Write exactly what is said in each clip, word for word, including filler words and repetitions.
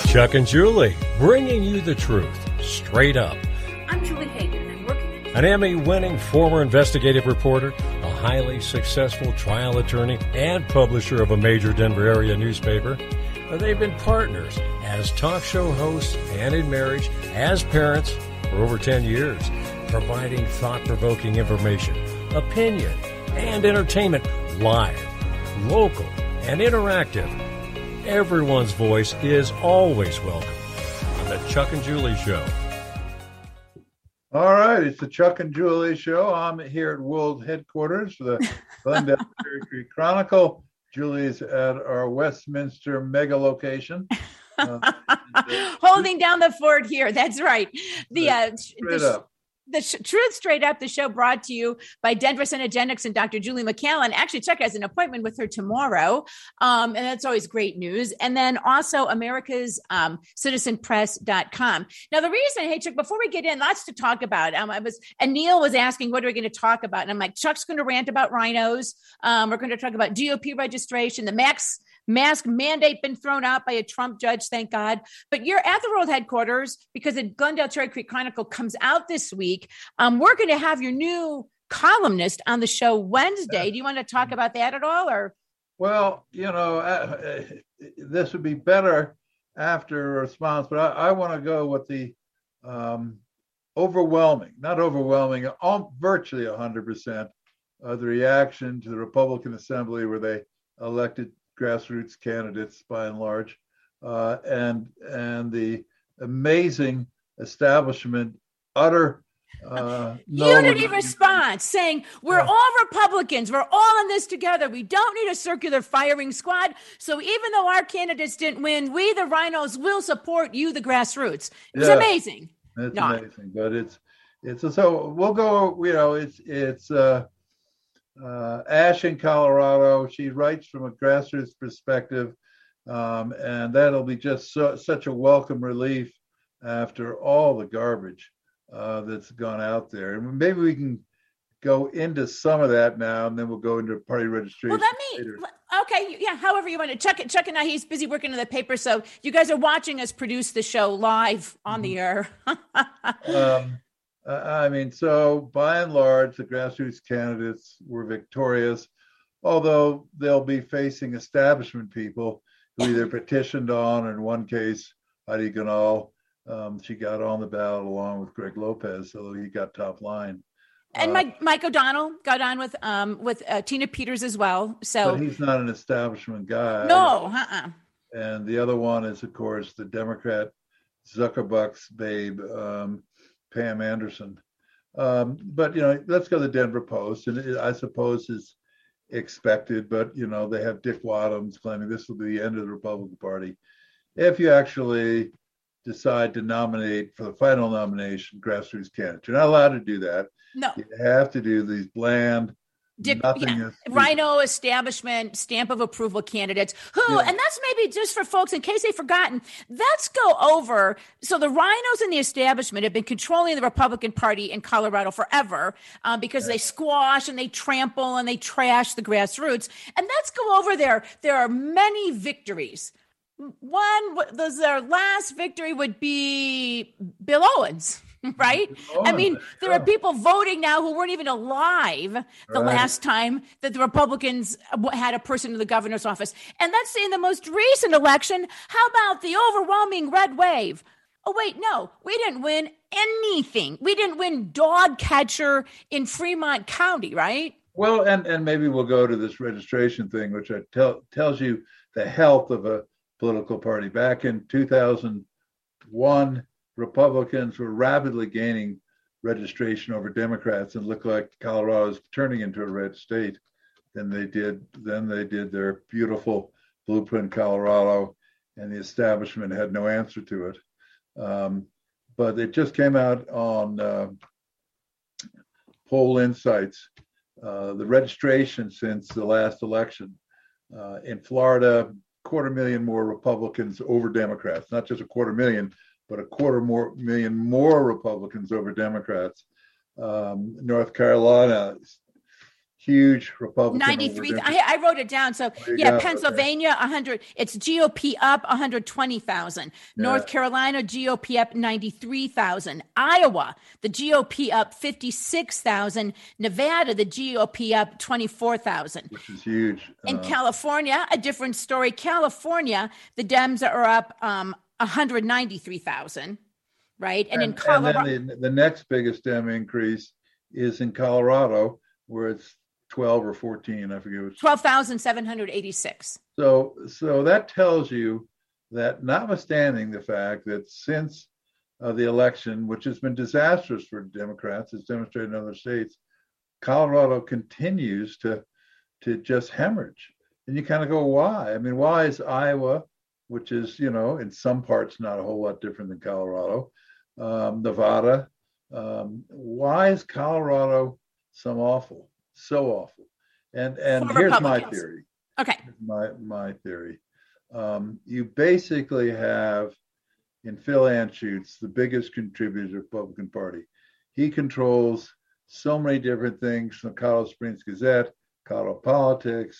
Chuck and Julie, bringing you the truth, straight up. I'm Julie Hagan, and I'm working... An Emmy-winning former investigative reporter, a highly successful trial attorney, and publisher of a major Denver area newspaper. They've been partners as talk show hosts and in marriage, as parents for over ten years, providing thought-provoking information, opinion, and entertainment live, local, and interactive. Everyone's voice is always welcome on the Chuck and Julie Show. All right, it's the Chuck and Julie Show. I'm here at World Headquarters for the Glendale Cherry Creek Chronicle. Julie's at our Westminster mega location. Uh, Holding down the fort here. That's right. The uh, straight the, up. The sh- Truth Straight Up, the show brought to you by Denver Cenegenics and Doctor Julie McCallan. Actually, Chuck has an appointment with her tomorrow, um, and that's always great news. And then also America's um, Citizen Press dot com. Now, the reason, hey, Chuck, before we get in, lots to talk about. Um, I was, and Neil was asking, what are we going to talk about? And I'm like, Chuck's going to rant about rhinos. Um, we're going to talk about G O P registration, the max mask mandate been thrown out by a Trump judge, thank God. But you're at the World Headquarters because the Glendale Cherry Creek Chronicle comes out this week. Um, we're going to have your new columnist on the show Wednesday. Do you want to talk about that at all? Or Well, you know, uh, this would be better after a response, but I, I want to go with the um, overwhelming, not overwhelming, all, virtually one hundred percent of the reaction to the Republican Assembly where they elected grassroots candidates by and large, uh, and and the amazing establishment, utter uh, unity response saying we're yeah. all Republicans, we're all in this together. We don't need a circular firing squad. So even though our candidates didn't win, we the rhinos will support you, the grassroots. It was yeah. amazing. It's no. amazing, but it's it's so we'll go. You know, it's it's. Uh, Uh, Ash in Colorado, she writes from a grassroots perspective, um, and that'll be just so, such a welcome relief after all the garbage uh, that's gone out there. And maybe we can go into some of that now, and then we'll go into party registration. Well, let me, later. okay, yeah, however you want to. Chuck, Chuck and I, he's busy working in the paper, so you guys are watching us produce the show live on the air. um, I mean, so by and large, the grassroots candidates were victorious, although they'll be facing establishment people who either petitioned on, or in one case, Heidi Ganahl, um, she got on the ballot along with Greg Lopez, so he got top line. And uh, Mike, Mike O'Donnell got on with um, with uh, Tina Peters as well. So but he's not an establishment guy. No, uh-uh. And the other one is, of course, the Democrat Zuckerbuck's babe, um, Pam Anderson. Um, but, you know, let's go to the Denver Post. And it, I suppose is expected, but, you know, they have Dick Wadhams claiming this will be the end of the Republican Party. If you actually decide to nominate for the final nomination grassroots candidates, you're not allowed to do that. No. You have to do these bland, Dick, nothing yeah. is, Rhino establishment stamp of approval candidates who, yeah. and that's maybe just for folks in case they've forgotten, let's go over. So the rhinos in the establishment have been controlling the Republican Party in Colorado forever um, because yeah. they squash and they trample and they trash the grassroots. And let's go over there. There are many victories. One, their last victory would be Bill Owens. Right? Oh, I mean, there are people voting now who weren't even alive the right. last time that the Republicans had a person in the governor's office. And let's say in the most recent election, how about the overwhelming red wave? Oh, wait, no, we didn't win anything. We didn't win dog catcher in Fremont County, right? Well, and, and maybe we'll go to this registration thing, which I tell, tells you the health of a political party. Back in two thousand one, Republicans were rapidly gaining registration over Democrats and looked like Colorado was turning into a red state. Then they did. Then they did their beautiful blueprint Colorado, and the establishment had no answer to it. Um, but it just came out on uh, Poll Insights, uh, the registration since the last election uh, in Florida, quarter million more Republicans over Democrats, not just a quarter million, but a quarter more million more Republicans over Democrats. Um, North Carolina, huge Republican. ninety-three. I, I wrote it down. So yeah, go. Pennsylvania, okay. one hundred. It's G O P up one hundred twenty thousand. Yeah. North Carolina, G O P up ninety-three thousand. Iowa, the G O P up fifty-six thousand. Nevada, the G O P up twenty-four thousand. Which is huge. In uh, California, a different story. California, the Dems are up um, one hundred ninety-three thousand. Right. And, and in Colorado, and then the, the next biggest Dem increase is in Colorado, where it's twelve or fourteen, I forget which. twelve thousand seven hundred eighty-six. So, so that tells you that, notwithstanding the fact that since uh, the election, which has been disastrous for Democrats, as demonstrated in other states, Colorado continues to to just hemorrhage. And you kind of go, why? I mean, why is Iowa, which is, you know, in some parts not a whole lot different than Colorado, um, Nevada, um, why is Colorado so awful? So awful. And and For here's my theory. Okay. Here's my my theory. Um, you basically have in Phil Anschutz, the biggest contributor to the Republican Party. He controls so many different things from the Colorado Springs Gazette, Colorado Politics,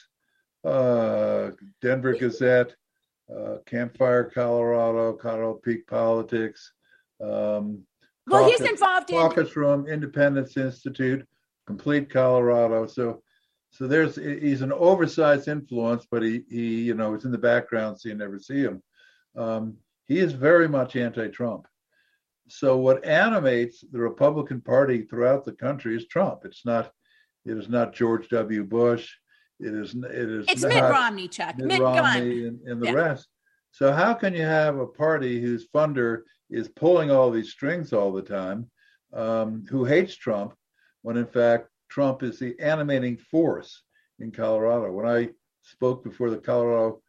uh, Denver Gazette, uh, Campfire Colorado, Colorado Peak Politics. Um, well, Caucus, he's involved in Caucus Room, Independence Institute, Complete Colorado. So, so there's he's an oversized influence, but he he you know is in the background, so you never see him. Um, he is very much anti-Trump. So what animates the Republican Party throughout the country is Trump. It's not it is not George W. Bush. It is it is it's not Mitt Romney, Chuck. Mitt Mitt Romney and, and the yeah. rest. So how can you have a party whose funder is pulling all these strings all the time, um, who hates Trump, when in fact Trump is the animating force in Colorado? When I spoke before the Colorado,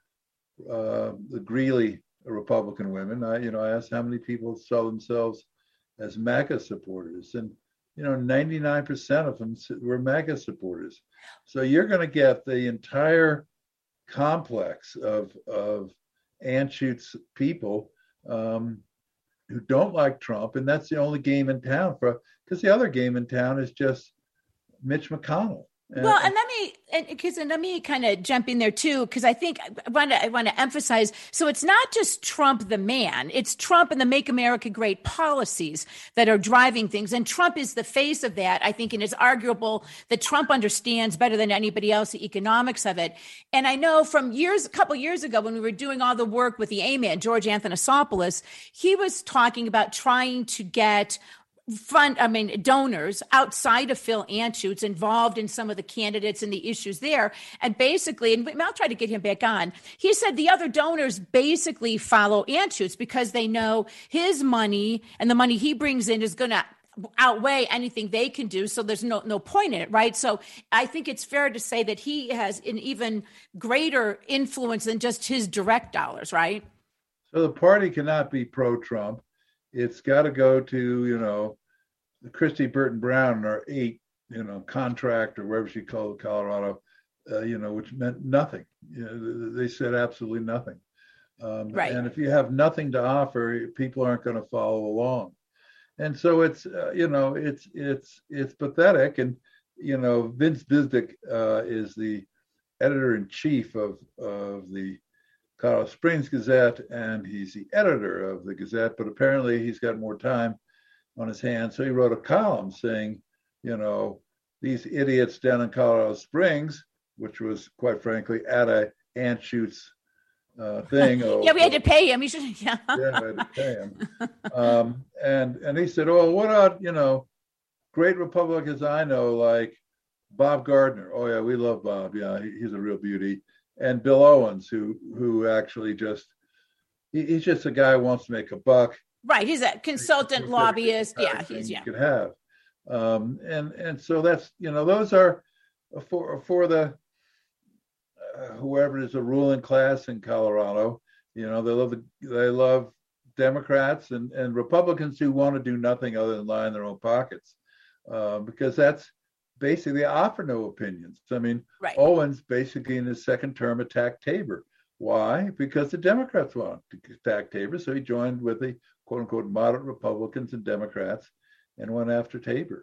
uh, the Greeley Republican women, I, you know, I asked how many people saw themselves as MAGA supporters, and you know, ninety-nine percent of them were MAGA supporters. So you're going to get the entire complex of of Anschutz people um, who don't like Trump, and that's the only game in town for. Because the other game in town is just Mitch McConnell. And, well, and let me, because and, and let me kind of jump in there too, because I think I want to I want to emphasize. So it's not just Trump the man; it's Trump and the "Make America Great" policies that are driving things. And Trump is the face of that, I think, and it's arguable that Trump understands better than anybody else the economics of it. And I know from years, a couple years ago, when we were doing all the work with the A-Man, George Athanasopoulos, he was talking about trying to get fund, I mean, donors outside of Phil Anschutz involved in some of the candidates and the issues there. And basically, and I'll try to get him back on, he said the other donors basically follow Anschutz because they know his money and the money he brings in is going to outweigh anything they can do. So there's no no point in it, right? So I think it's fair to say that he has an even greater influence than just his direct dollars, right? So the party cannot be pro-Trump. It's got to go to, you know, Christy Burton Brown or eight, you know, contract or whatever she called Colorado, uh, you know, which meant nothing. You know, they said absolutely nothing. Um, right. And if you have nothing to offer, people aren't going to follow along. And so it's, uh, you know, it's it's it's pathetic. And, you know, Vince Bisbick uh, is the editor in chief of of the Colorado Springs Gazette, and he's the editor of the Gazette, but apparently he's got more time on his hands. So he wrote a column saying, you know, these idiots down in Colorado Springs, which was quite frankly at a Anschutz uh, thing. Oh, yeah, we had to pay him. We should, yeah. yeah, we had to pay him. Um, and, and he said, oh, what about, you know, great Republicans I know, like Bob Gardner. Oh, yeah, we love Bob. Yeah, he, he's a real beauty. And Bill Owens, who who actually just, he, he's just a guy who wants to make a buck. Right, he's a consultant he's lobbyist. Yeah, he's yeah. You could have, um, and and so that's, you know, those are for for the uh, whoever is a ruling class in Colorado. You know, they love the, they love Democrats and and Republicans who want to do nothing other than line their own pockets, uh, because that's basically offer no opinions. I mean, right. Owens basically in his second term attacked Tabor. Why? Because the Democrats wanted to attack Tabor, so he joined with the quote unquote moderate Republicans and Democrats and went after Tabor.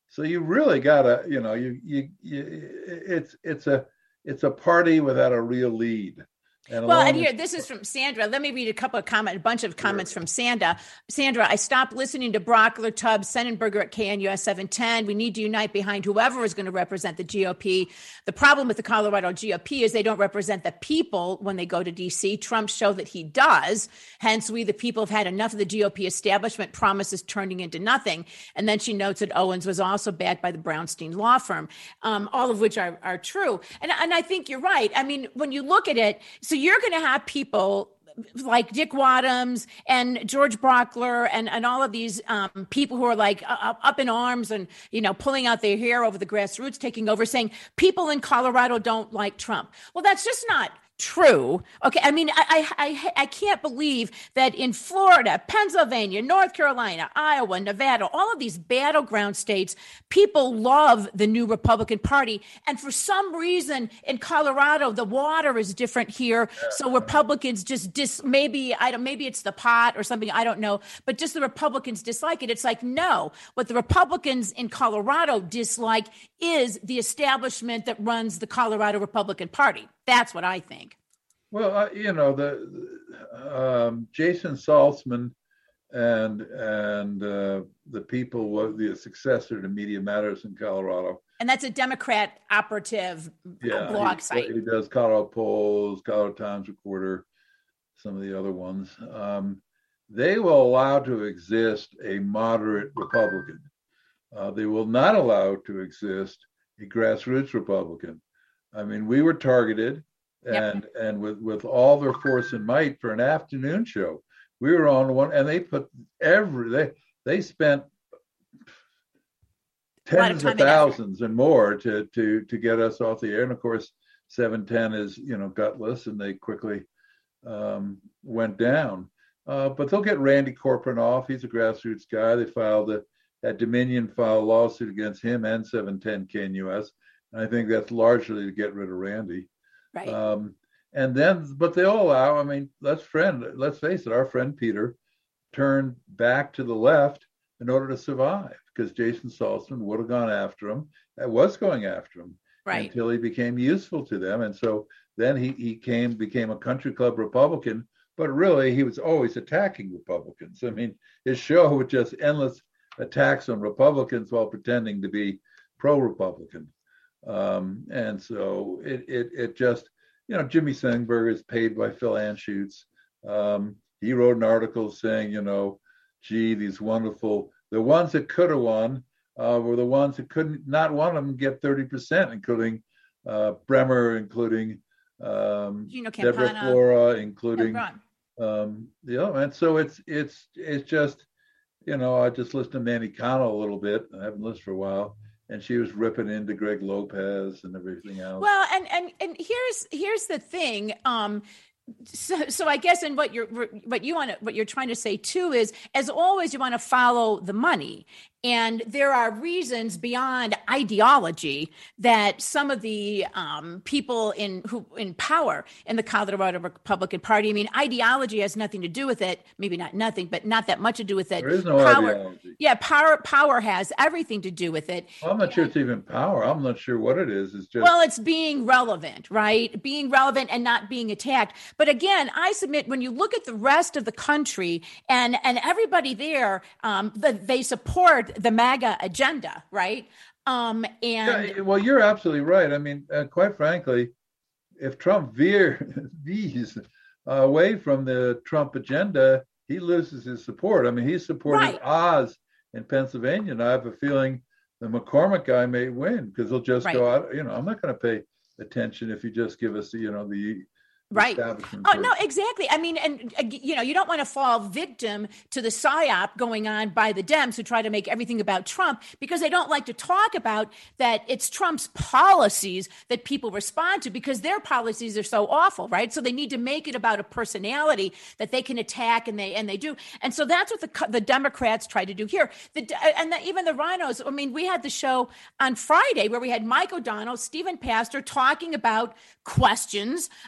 So you really gotta, you know, you you, you it's it's a it's a party without a real lead. And well, and here, this is from Sandra. Let me read a couple of comments, a bunch of comments sure. from Sandra. Sandra, I stopped listening to Brockler, Tubbs, Sennenberger at K N U S seven ten. We need to unite behind whoever is going to represent the G O P. The problem with the Colorado G O P is they don't represent the people when they go to D C. Trump showed that he does. Hence, we, the people, have had enough of the G O P establishment promises turning into nothing. And then she notes that Owens was also backed by the Brownstein law firm, um, all of which are, are true. And, and I think you're right. I mean, when you look at it, so you're going to have people like Dick Wadhams and George Brockler and, and all of these um, people who are like uh, up in arms and, you know, pulling out their hair over the grassroots, taking over, saying people in Colorado don't like Trump. Well, that's just not true. Okay. I mean, I, I, I can't believe that in Florida, Pennsylvania, North Carolina, Iowa, Nevada, all of these battleground states, people love the new Republican Party. And for some reason in Colorado, the water is different here. So Republicans just dis, maybe, I don't, maybe it's the pot or something. I don't know, but just the Republicans dislike it. It's like, no, what the Republicans in Colorado dislike is the establishment that runs the Colorado Republican Party. That's what I think. Well, uh, you know, the, the um, Jason Saltzman and and uh, the people were the successor to Media Matters in Colorado. And that's a Democrat operative yeah, blog he, site. He does Colorado Polls, Colorado Times Recorder, some of the other ones. Um, they will allow to exist a moderate Republican. Uh, they will not allow to exist a grassroots Republican. I mean, we were targeted and yep. and with, with all their force and might for an afternoon show. We were on one, and they put every, they they spent tens of, of thousands and more to to to get us off the air. And of course, seven ten is, you know, gutless, and they quickly um, went down. Uh, but they'll get Randy Corcoran off. He's a grassroots guy. They filed a, at Dominion filed a lawsuit against him and seven ten K N U S. I think that's largely to get rid of Randy. Right. Um, and then, but they all allow, I mean, let's friend, let's face it, our friend Peter turned back to the left in order to survive because Jason Saltzman would have gone after him, was going after him right. until he became useful to them. And so then he, he came, became a country club Republican, but really he was always attacking Republicans. I mean, his show was just endless attacks on Republicans while pretending to be pro-Republican. Um, and so it, it it just, you know, Jimmy Sennenberger is paid by Phil Anschutz. Um, he wrote an article saying, you know, gee, these wonderful, the ones that could have won uh, were the ones that couldn't, not one of them get thirty percent, including uh, Bremer, including um, Deborah Flora, including, um, you know, and so it's, it's, it's just, you know, I just listened to Manny Connell a little bit. I haven't listened for a while. And she was ripping into Greg Lopez and everything else. Well, and and and here's here's the thing. Um, so so I guess, and what you're what you want to what you're trying to say too is, as always, you want to follow the money. And there are reasons beyond ideology that some of the um, people in who in power in the Colorado Republican Party, I mean, ideology has nothing to do with it. Maybe not nothing, but not that much to do with it. There is no power, ideology. Yeah, power power has everything to do with it. Well, I'm not and, sure it's even power. I'm not sure what it is. It's just well, it's being relevant, right? Being relevant and not being attacked. But again, I submit when you look at the rest of the country and and everybody there, um, the, they support the MAGA agenda, right? Um, and yeah, well, you're absolutely right. I mean, uh, quite frankly, if Trump veer veers away from the Trump agenda, he loses his support. I mean, he supported right. Oz in Pennsylvania, and I have a feeling the McCormick guy may win because he'll just right. go out. You know, I'm not going to pay attention if you just give us, you know, the Right. Oh, no, exactly. I mean, and, uh, you know, you don't want to fall victim to the psyop going on by the Dems who try to make everything about Trump because they don't like to talk about that it's Trump's policies that people respond to because their policies are so awful, right? So they need to make it about a personality that they can attack, and they and they do. And so that's what the the Democrats try to do here. The, and the, even the Rhinos, I mean, we had the show on Friday where we had Mike O'Donnell, Stephen Pastor talking about questions about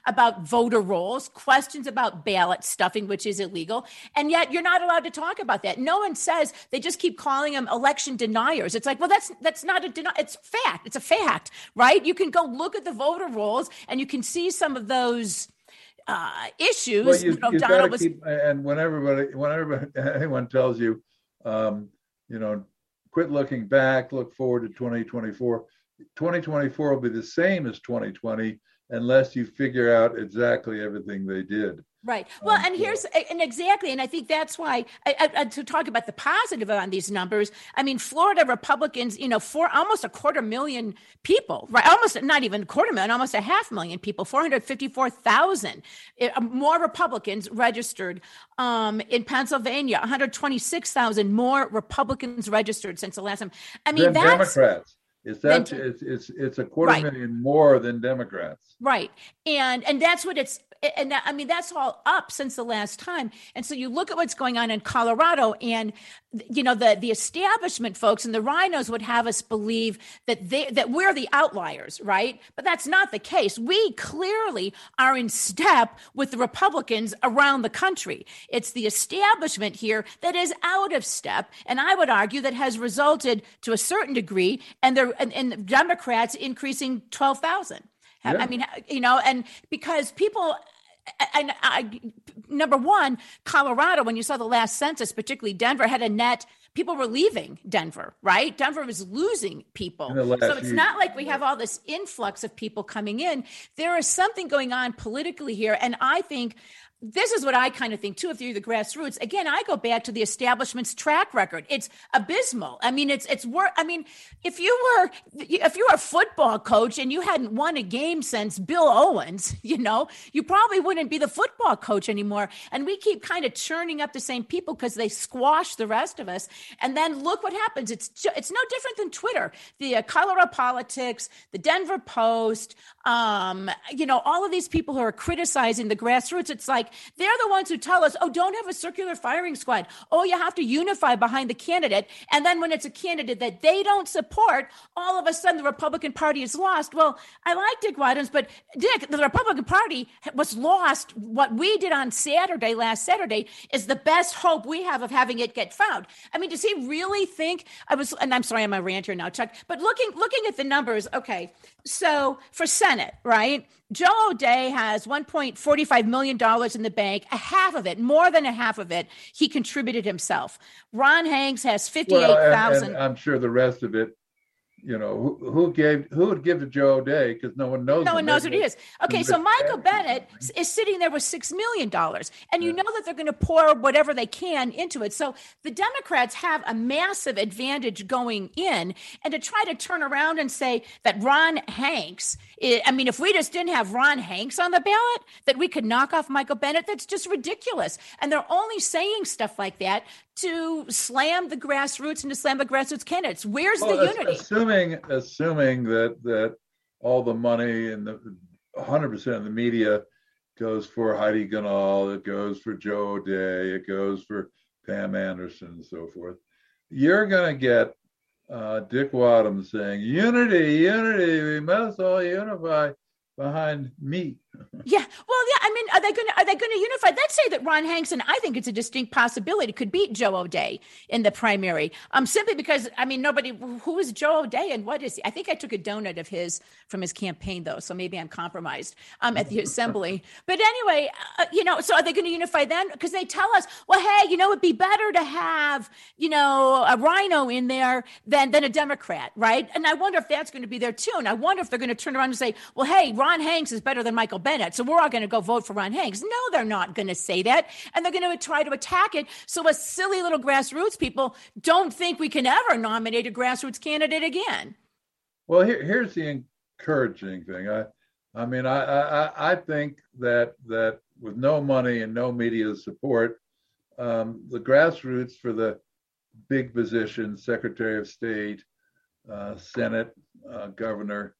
voter rolls, questions about ballot stuffing, which is illegal. And yet you're not allowed to talk about that. No one says, they just keep calling them election deniers. It's like, well, that's that's not a deny. It's fact. It's a fact, right? You can go look at the voter rolls and you can see some of those uh, issues. Well, you, you know, you Donald was, keep, and when everybody, when everybody, anyone tells you, um, you know, quit looking back, look forward to twenty twenty-four. twenty twenty-four will be the same as twenty twenty unless you figure out exactly everything they did. Right. Well, Um, and so- here's, and exactly, and I think that's why, I, I, to talk about the positive on these numbers, I mean, Florida Republicans, you know, for almost a quarter million people, right? Almost, not even a quarter million, almost a half million people, four hundred fifty-four thousand more Republicans registered. Um, in Pennsylvania, one hundred twenty-six thousand more Republicans registered since the last time. I mean, Than that's Democrats. It's that Then- it's it's it's a quarter Right. million more than Democrats. right. And, and that's what it's, and that, I mean, that's all up since the last time. And so you look at what's going on in Colorado, and, you know, the, the establishment folks and the rhinos would have us believe that they, that we're the outliers, right? But that's not the case. We clearly are in step with the Republicans around the country. It's the establishment here that is out of step. And I would argue that has resulted to a certain degree, and the, and, and the Democrats increasing twelve thousand. Yeah. I mean, you know, and because people, and I, number one, Colorado, when you saw the last census, particularly Denver, had a net, people were leaving Denver, right? Denver was losing people. In the last So it's year. not like we have all this influx of people coming in. There is something going on politically here. And I think this is what I kind of think too, if you're the grassroots. Again, I go back to the establishment's track record. It's abysmal. I mean, it's it's work. I mean, if you were if you were a football coach and you hadn't won a game since Bill Owens, you know, you probably wouldn't be the football coach anymore. And we keep kind of churning up the same people because they squash the rest of us. And then look what happens. It's ju- it's no different than Twitter. The uh, Colorado Politics, the Denver Post, um, you know, all of these people who are criticizing the grassroots. It's like, they're the ones who tell us, oh, don't have a circular firing squad. Oh, you have to unify behind the candidate. And then when it's a candidate that they don't support, all of a sudden the Republican Party is lost. Well, I like Dick Wadhams, but Dick, the Republican Party was lost. What we did on Saturday, last Saturday, is the best hope we have of having it get found. I mean, does he really think, I was, and I'm sorry, I'm a rant here now, Chuck, but looking, looking at the numbers, okay, so for Senate, right? Joe O'Dea has one point four five million dollars in the bank. A half of it, more than a half of it, he contributed himself. Ron Hanks has fifty-eight thousand. Well, and, and I'm sure the rest of it, you know, who, who gave, who would give to Joe O'Dea, because no one knows. No him. one knows what he is. Okay, so But- Michael Bennett is sitting there with six million dollars, and you know that they're going to pour whatever they can into it. So the Democrats have a massive advantage going in, and to try to turn around and say that Ron Hanks, I I mean, if we just didn't have Ron Hanks on the ballot, that we could knock off Michael Bennett, that's just ridiculous. And they're only saying stuff like that to slam the grassroots and to slam the grassroots candidates. Where's Well, the ass- unity? Assuming, assuming that that all the money and the one hundred percent of the media goes for Heidi Ganahl, it goes for Joe O'Dea, it goes for Pam Anderson, and so forth, you're going to get uh, Dick Wadhams saying, "Unity, unity, we must all unify behind me." Yeah, well, yeah. I mean, are they going to are they going to unify? Let's say that Ron Hanks, and I think it's a distinct possibility, could beat Joe O'Dea in the primary. Um, simply because I mean, nobody who is Joe O'Dea and what is he? I think I took a donut of his from his campaign though, so maybe I'm compromised um, at the assembly. But anyway, uh, you know, so are they going to unify then? Because they tell us, well, hey, you know, it'd be better to have you know a rhino in there than than a Democrat, right? And I wonder if that's going to be there too. And I wonder if they're going to turn around and say, well, hey, Ron Hanks is better than Michael Bennett, so we're all going to go vote for Ron Hanks. No, they're not going to say that. And they're going to try to attack it. So us silly little grassroots people don't think we can ever nominate a grassroots candidate again. Well, here, here's the encouraging thing. I, I mean, I, I, I think that that with no money and no media support, um, the grassroots for the big positions, Secretary of State, uh, Senate, uh, Governor,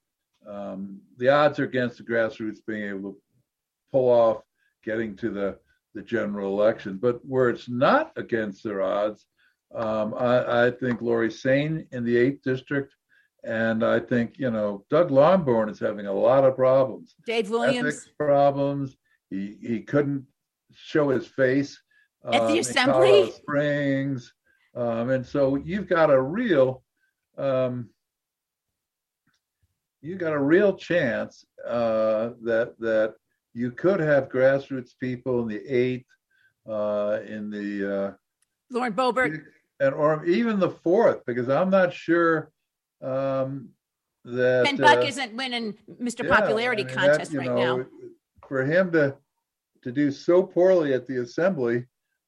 um, the odds are against the grassroots being able to pull off getting to the, the general election. But where it's not against their odds, um, I, I think Lori Saine in the eighth district, and I think, you know, Doug Lonborn is having a lot of problems. Dave Williams. Ethics problems. he he couldn't show his face at the um, assembly, in Colorado Springs, um, and so you've got a real um, you got a real chance uh, that that you could have grassroots people in the eighth, uh, in the uh, Lauren Boebert, and or even the fourth, because I'm not sure um, that Ken Buck uh, isn't winning Mister yeah, Popularity I mean, contest that, right know, now. For him to to do so poorly at the assembly,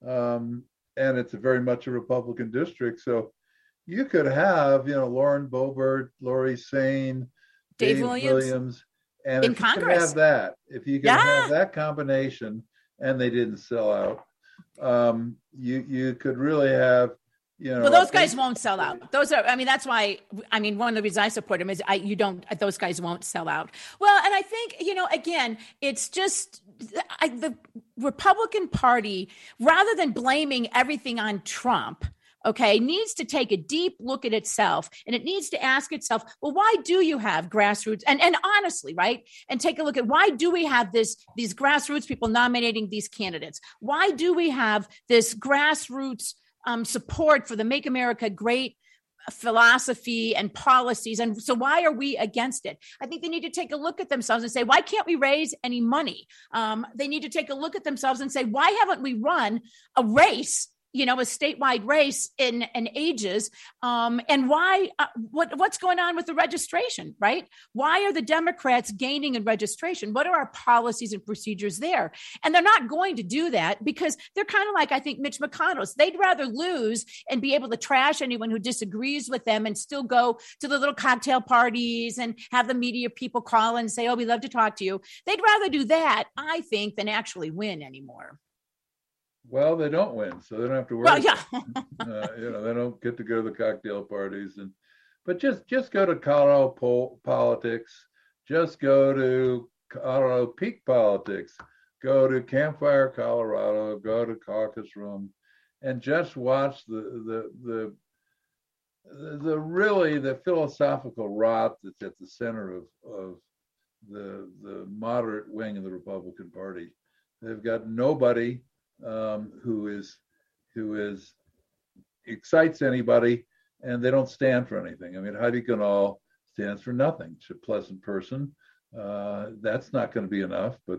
um, and it's a very much a Republican district, so you could have, you know, Lauren Boebert, Lori Sain, Dave, Dave Williams, Williams, and in if you Congress. could have that, if you could Yeah. have that combination, and they didn't sell out, um, you you could really have, you know. Well, those guys won't sell out. Those are, I mean, that's why, I mean, one of the reasons I support them is I, you don't, those guys won't sell out. Well, and I think, you know, again, it's just I, the Republican Party, rather than blaming everything on Trump, okay, needs to take a deep look at itself, and it needs to ask itself, well, why do you have grassroots? And and honestly, right? And take a look at, why do we have this, these grassroots people nominating these candidates? Why do we have this grassroots um, support for the Make America Great philosophy and policies? And so why are we against it? I think they need to take a look at themselves and say, why can't we raise any money? Um, they need to take a look at themselves and say, why haven't we run a race, you know, a statewide race in, in ages? Um, and why, uh, what, what's going on with the registration, right? Why are the Democrats gaining in registration? What are our policies and procedures there? And they're not going to do that because they're kind of like, I think, Mitch McConnell's. They'd rather lose and be able to trash anyone who disagrees with them and still go to the little cocktail parties and have the media people call and say, oh, we love to talk to you. They'd rather do that, I think, than actually win anymore. Well, they don't win, so they don't have to worry. Well, yeah. uh, you know, they don't get to go to the cocktail parties, and but just just go to Colorado po- politics. Just go to Colorado Peak politics. Go to Campfire, Colorado. Go to Caucus Room, and just watch the the the the, the really the philosophical rot that's at the center of of the the moderate wing of the Republican Party. They've got nobody Um, who is who is excites anybody, and they don't stand for anything. I mean, Heidi Ganahl stands for nothing. She's a pleasant person. Uh, that's not going to be enough, but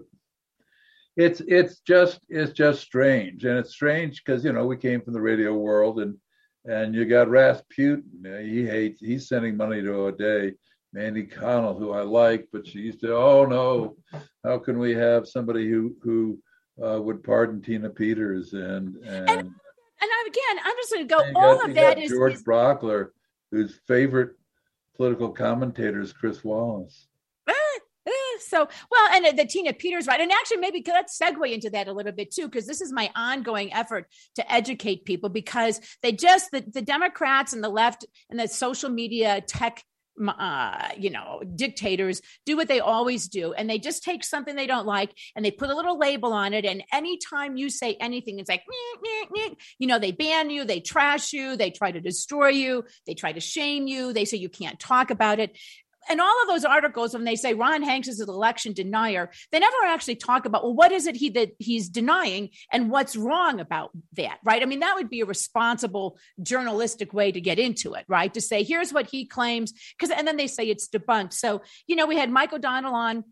it's it's just it's just strange, and it's strange because you know we came from the radio world, and and you got Rasputin. He hates. He's sending money to O'Day. Mandy Connell, who I like, but she used to. Oh no, how can we have somebody who who Uh, would pardon Tina Peters and and and, and I, again, I'm just going to go. All All of that is George is, Brockler, whose favorite political commentator is Chris Wallace. Uh, uh, so well, and the, the Tina Peters, right? And actually, maybe let's segue into that a little bit too, because this is my ongoing effort to educate people, because they just the, the Democrats and the left and the social media tech. Uh, you know, dictators do what they always do, and they just take something they don't like and they put a little label on it. And anytime you say anything, it's like, nyeh, nyeh, nyeh. You know, they ban you, they trash you, they try to destroy you, they try to shame you, they say you can't talk about it. And all of those articles, when they say Ron Hanks is an election denier, they never actually talk about, well, what is it he that he's denying and what's wrong about that, right? I mean, that would be a responsible journalistic way to get into it, right? To say, here's what he claims, because and then they say it's debunked. So, you know, we had Mike O'Donnell on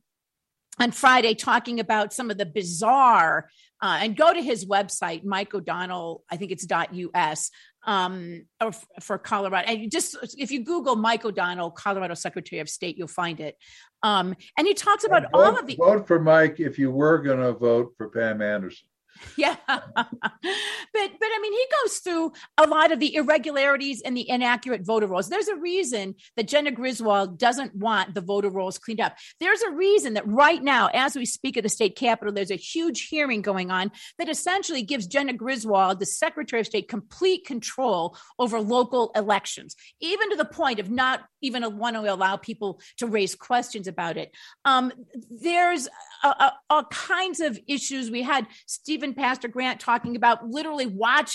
on Friday talking about some of the bizarre, uh, and go to his website, Mike O'Donnell, I think it's .us, um, or f- for Colorado. And you just, if you Google Mike O'Donnell, Colorado Secretary of State, you'll find it. Um, and he talks about vote, all of the- Vote for Mike if you were going to vote for Pam Anderson. Yeah. but, but I mean, he goes through a lot of the irregularities and the inaccurate voter rolls. There's a reason that Jenna Griswold doesn't want the voter rolls cleaned up. There's a reason that right now, as we speak at the state capitol, there's a huge hearing going on that essentially gives Jenna Griswold, the Secretary of State, complete control over local elections, even to the point of not even want to allow people to raise questions about it. Um, there's a, a, all kinds of issues. We had Stephen Pastor Grant talking about literally watching people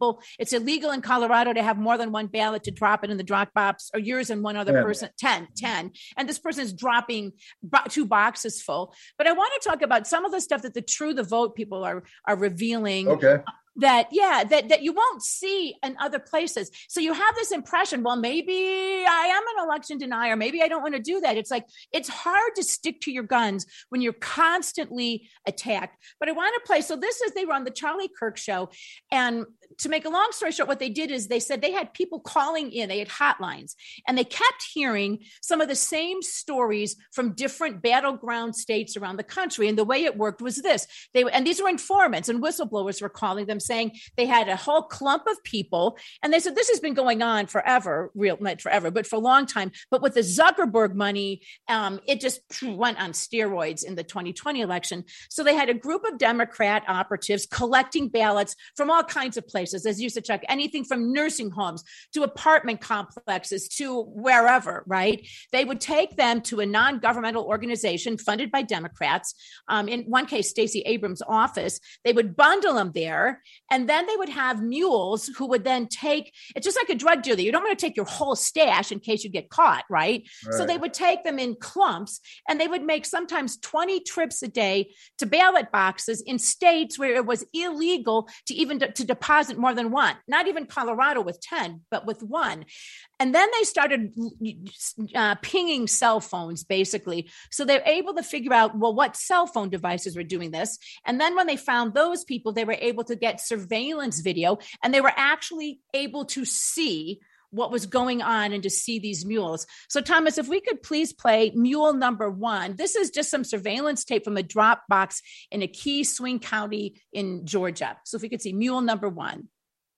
people, it's illegal in Colorado to have more than one ballot to drop it in the drop box, or yours and one other ten. person, ten, ten. And this person is dropping bo- two boxes full. But I want to talk about some of the stuff that the True the Vote people are, are revealing. Okay. That, yeah, that, that you won't see in other places. So you have this impression, well, maybe I am an election denier. Maybe I don't want to do that. It's like, it's hard to stick to your guns when you're constantly attacked. But I want to play. So this is, they were on the Charlie Kirk show. And to make a long story short, what they did is they said they had people calling in, they had hotlines, and they kept hearing some of the same stories from different battleground states around the country. And the way it worked was this, they, and these were informants and whistleblowers were calling them, saying they had a whole clump of people. And they said, this has been going on forever, real, not forever, but for a long time. But with the Zuckerberg money, um, it just went on steroids in the twenty twenty election. So they had a group of Democrat operatives collecting ballots from all kinds of places, as you said, Chuck, anything from nursing homes to apartment complexes to wherever, right? They would take them to a non-governmental organization funded by Democrats. Um, in one case, Stacey Abrams' office. They would bundle them there. And then they would have mules who would then take, it's just like a drug dealer. You don't want to take your whole stash in case you get caught, right? right? So they would take them in clumps, and they would make sometimes twenty trips a day to ballot boxes in states where it was illegal to even de- to deposit more than one, not even Colorado with ten, but with one. And then they started uh, pinging cell phones, basically. So they're able to figure out, well, what cell phone devices were doing this. And then when they found those people, they were able to get surveillance video, and they were actually able to see what was going on and to see these mules. So Thomas, if we could please play mule number one. This is just some surveillance tape from a drop box in a key swing county in Georgia. So if we could see mule number one.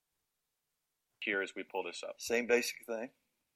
Here as we pull this up. Same basic thing.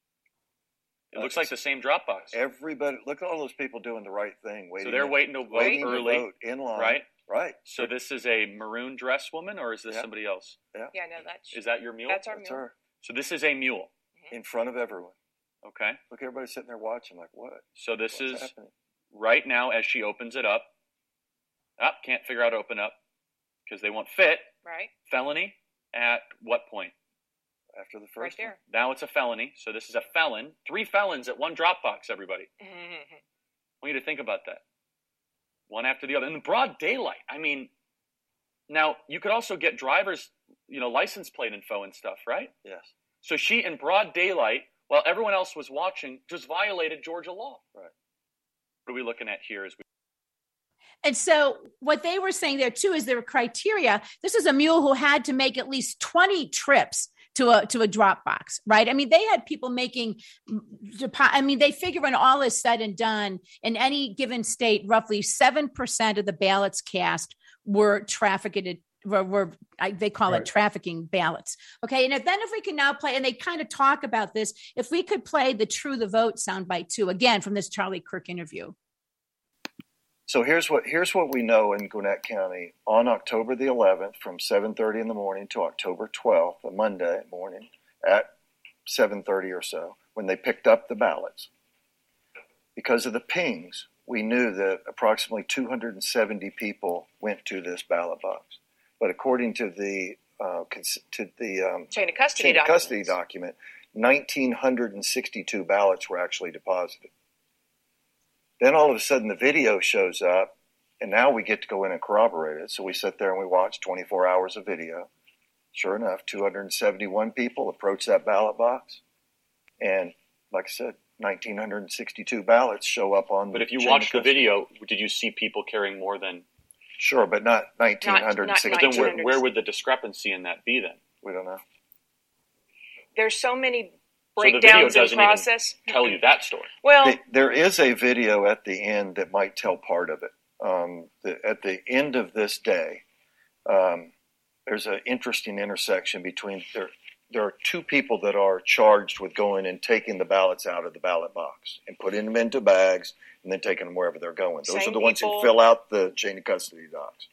It looks like the same Dropbox. Everybody, look at all those people doing the right thing. Waiting so they're in, waiting to vote waiting early, to vote in line, right? Right. So this is a maroon dress woman, or is this yeah. somebody else? Yeah. Yeah, no, that's. Is that your mule? That's our That's mule. her. So this is a mule. In front of everyone. Okay. Look, everybody's sitting there watching, like, what? So this What's is happening? right now as she opens it up. Up, can't figure out how to open up because they won't fit. Right. Felony at what point? After the Right first one. there. Now it's a felony. So this is a felon. Three felons at one Dropbox, everybody. I want you to think about that. One after the other. In the broad daylight. I mean, now you could also get driver's, you know, license plate info and stuff, right? Yes. So she, in broad daylight, while everyone else was watching, just violated Georgia law. Right. What are we looking at here? As we And so what they were saying there too is there were criteria. This is a mule who had to make at least twenty trips to a to a drop box, right? I mean, they had people making, I mean, they figure when all is said and done, in any given state, roughly seven percent of the ballots cast were trafficked, were, were they call right. it trafficking ballots. Okay. And if, then if we can now play, and they kind of talk about this, if we could play the True the Vote soundbite too, again, from this Charlie Kirk interview. So here's what here's what we know in Gwinnett County on October the eleventh from seven thirty in the morning to October twelfth, a Monday morning at seven thirty or so, when they picked up the ballots. Because of the pings, we knew that approximately two hundred seventy people went to this ballot box. But according to the uh, to the um, Chain of custody chain of custody documents. document, one thousand nine hundred sixty-two ballots were actually deposited. Then all of a sudden the video shows up, and now we get to go in and corroborate it. So we sit there and we watch twenty-four hours of video. Sure enough, two hundred seventy-one people approach that ballot box. And like I said, one thousand nine hundred sixty-two ballots show up on the But if you chain watch of the custody. video, did you see people carrying more than? Sure, but not one thousand nine hundred sixty-two. Not- But then where, nineteen hundred. where would the discrepancy in that be then? We don't know. There's so many So the video breakdowns in doesn't even process. tell you that story. Well, The- There is a video at the end that might tell part of it. Um, the, at the end of this day, um, there's an interesting intersection between there. There are two people that are charged with going and taking the ballots out of the ballot box and putting them into bags and then taking them wherever they're going. Those Same are the ones people. who fill out the chain of custody docs.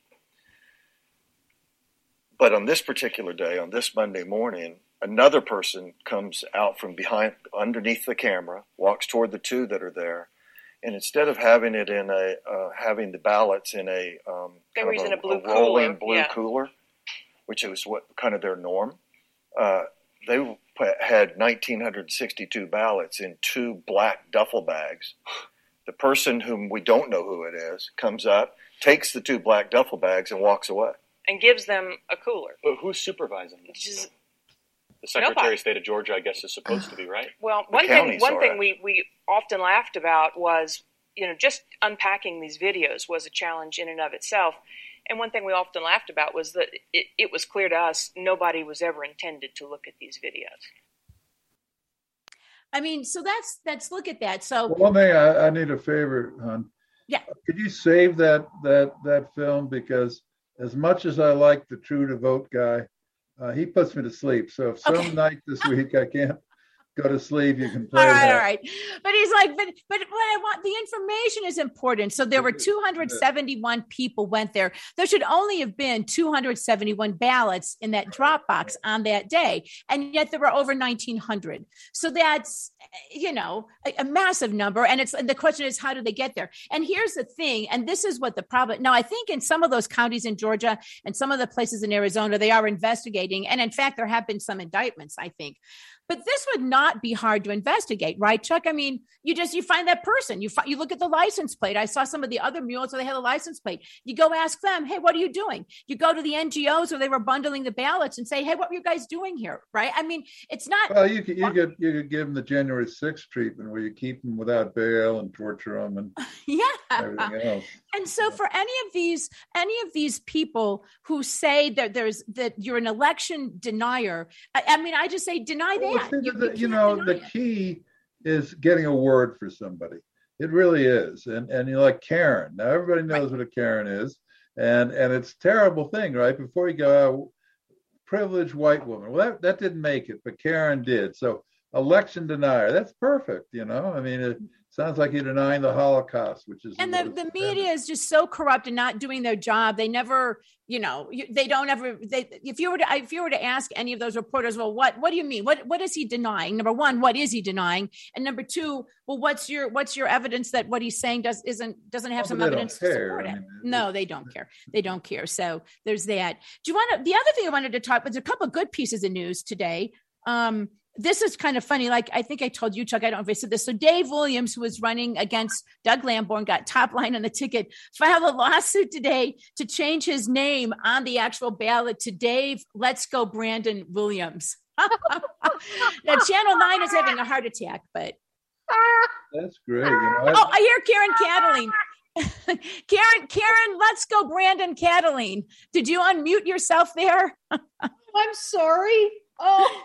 But on this particular day, on this Monday morning, another person comes out from behind, underneath the camera, walks toward the two that are there, and instead of having it in a, uh, having the ballots in a, um, They kind were of using a blue rolling cooler, blue yeah. cooler, which is what kind of their norm, uh, they had one thousand nine hundred sixty-two ballots in two black duffel bags. The person whom we don't know who it is comes up, takes the two black duffel bags, and walks away. And gives them a cooler. But who's supervising this? Just, the Secretary nobody. of State of Georgia, I guess, is supposed to be, right? Well, The one thing counties one are. thing we, we often laughed about was, you know, just unpacking these videos was a challenge in and of itself. And one thing we often laughed about was that it, it was clear to us nobody was ever intended to look at these videos. I mean, so that's that's look at that. So Well, one thing I, I need a favor, hon. Yeah. Could you save that that that film, because as much as I like the True to Vote guy, uh, he puts me to sleep. So if some Okay. night this week I can't go to sleep, you can play all right, that. all right. But he's like, but but what I want, the information is important. So there were two hundred seventy-one people went there. There should only have been two hundred seventy-one ballots in that drop box on that day, and yet there were over nineteen hundred. So that's, you know, a, a massive number. And it's and the question is, how do they get there? And here's the thing, and this is what the problem. Now, I think in some of those counties in Georgia and some of the places in Arizona, they are investigating, and in fact, there have been some indictments, I think. But this would not be hard to investigate, right, Chuck? I mean, you just, you find that person, you fi- you look at the license plate. I saw some of the other mules where they had a license plate. You go ask them, hey, what are you doing? You go to the N G Os where they were bundling the ballots and say, hey, what were you guys doing here, right? I mean, it's not. Well, you could you could you could give them the January sixth treatment, where you keep them without bail and torture them and Yeah. everything else. And so for any of these, any of these people who say that there's, that you're an election denier, I, I mean, I just say, deny Well, that. see, You, the- you you can't know, deny the it. key is getting a word for somebody. It really is. And and you're like Karen. Now everybody knows what a Karen is. And and it's a terrible thing, right? Before you go, oh, privileged white woman. Well, that, that didn't make it, but Karen did. So election denier, that's perfect, you know? I mean, it sounds like you're denying the Holocaust, which is And what the, it's the intended. media is just so corrupt and not doing their job. They never, you know, you, they don't ever, they, if you were to, if you were to ask any of those reporters, well, what, what do you mean? What, what is he denying? Number one, what is he denying? And number two, well, what's your, what's your evidence that what he's saying does, isn't, doesn't have Well, some they don't evidence to care. support I it? mean, No, they don't care. They don't care. So there's that. Do you want to, the other thing I wanted to talk, was a couple of good pieces of news today. Um, This is kind of funny. Like, I think I told you, Chuck, I don't know if I said this. So Dave Williams, who was running against Doug Lamborn, got top line on the ticket, filed a lawsuit today to change his name on the actual ballot to Dave, Let's Go Brandon Williams. Now, Channel nine is having a heart attack, but. That's great. You know, I- Oh, I hear Karen Cataline. Karen, Karen, Let's Go Brandon Cataline. Did you unmute yourself there? I'm sorry. Oh,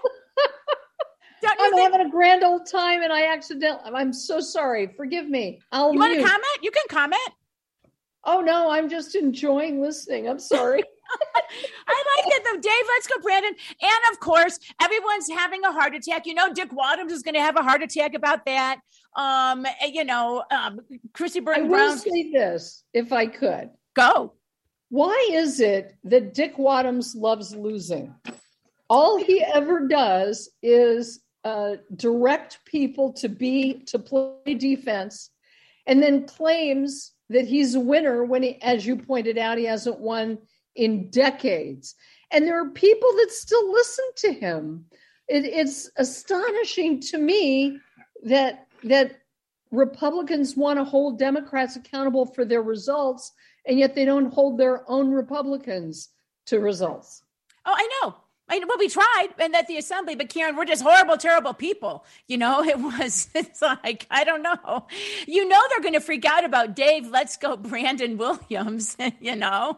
Don't you I'm think- having a grand old time and I accidentally, I'm so sorry. Forgive me. I'll you want to mute. comment? You can comment. Oh, no, I'm just enjoying listening. I'm sorry. I like that though. Dave, let's go, Brandon. And of course, everyone's having a heart attack. You know, Dick Wadhams is going to have a heart attack about that. Um, you know, um, Chrissy I Burton will Brown. say this, if I could. Go. Why is it that Dick Wadhams loves losing? All he ever does is uh, direct people to be to play defense, and then claims that he's a winner when he, as you pointed out, he hasn't won in decades. And there are people that still listen to him. It, it's astonishing to me that that Republicans want to hold Democrats accountable for their results, and yet they don't hold their own Republicans to results. Oh, I know. I know. Well, we tried, and at the assembly, but Karen, we're just horrible, terrible people. You know, it was, it's like, I don't know. You know, they're going to freak out about Dave, let's go, Brandon Williams, you know.